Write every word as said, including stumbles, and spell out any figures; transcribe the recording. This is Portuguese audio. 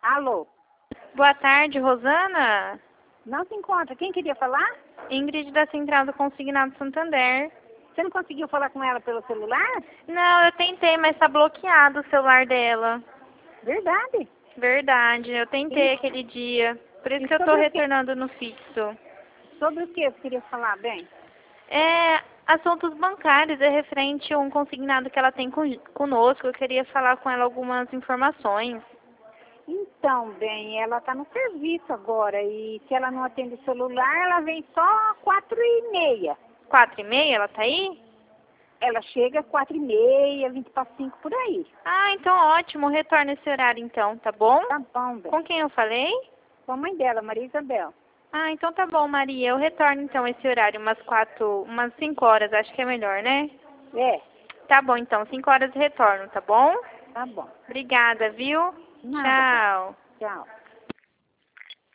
Alô? Boa tarde, Rosana. Não se encontra. Quem queria falar? Ingrid da Central do Consignado Santander. Você não conseguiu falar com ela pelo celular? Não, eu tentei, mas tá bloqueado o celular dela. Verdade. Verdade, eu tentei E- aquele dia. Por isso e que eu tô sobre o quê? retornando no fixo. Sobre o que você queria falar, bem? É, assuntos bancários, é referente a um consignado que ela tem con- conosco. Eu queria falar com ela algumas informações. Então, bem, ela está no serviço agora e se ela não atende o celular, ela vem só quatro e meia. Quatro e meia, ela tá aí? Ela chega quatro e meia, vinte para cinco por aí. Ah, então ótimo. Retorna esse horário então, tá bom? Tá bom, bem. Com quem eu falei? Com a mãe dela, Maria Isabel. Ah, então tá bom, Maria. Eu retorno então esse horário, umas quatro, umas cinco horas, acho que é melhor, né? É, Tá bom, então, cinco horas eu retorno, tá bom? tá bom. Obrigada, viu? Nada, Tchau. tchau.